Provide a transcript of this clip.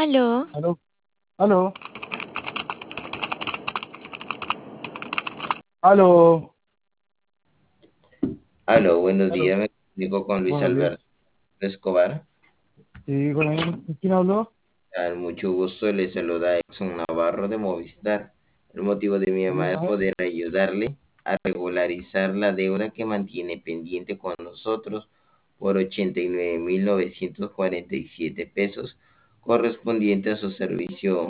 Aló, Aló, aló, aló, Aló, buenos aló. días. Me comunico con Luis Buenos días. Alberto Escobar. Sí, ¿con quién habló? Mucho gusto, le saluda Exxon Navarro de Movistar. El motivo de mi Sí, llamada es dígame. poder ayudarle a regularizar la deuda que mantiene pendiente con nosotros por 89.947 pesos correspondiente a su servicio